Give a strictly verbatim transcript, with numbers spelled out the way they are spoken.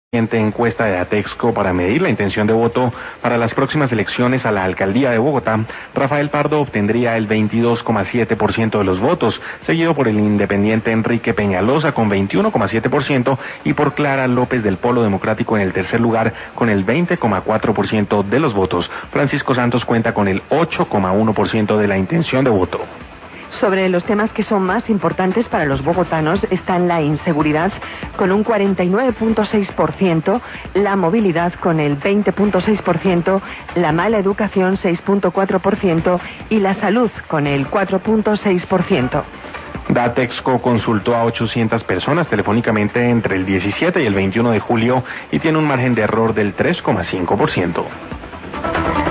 Encuesta de Atexco para medir la intención de voto para las próximas elecciones a la alcaldía de Bogotá, Rafael Pardo obtendría el veintidós coma siete por ciento de los votos, seguido por el independiente Enrique Peñalosa con veintiuno coma siete por ciento y por Clara López del Polo Democrático en el tercer lugar con el veinte coma cuatro por ciento de los votos. Francisco Santos cuenta con el ocho coma uno por ciento de la intención de voto. Sobre los temas que son más importantes para los bogotanos están la inseguridad con un cuarenta y nueve punto seis por ciento, la movilidad con el veinte punto seis por ciento, la mala educación seis punto cuatro por ciento y la salud con el cuatro punto seis por ciento. Datexco consultó a ochocientas personas telefónicamente entre el diecisiete y el veintiuno de julio y tiene un margen de error del tres coma cinco por ciento.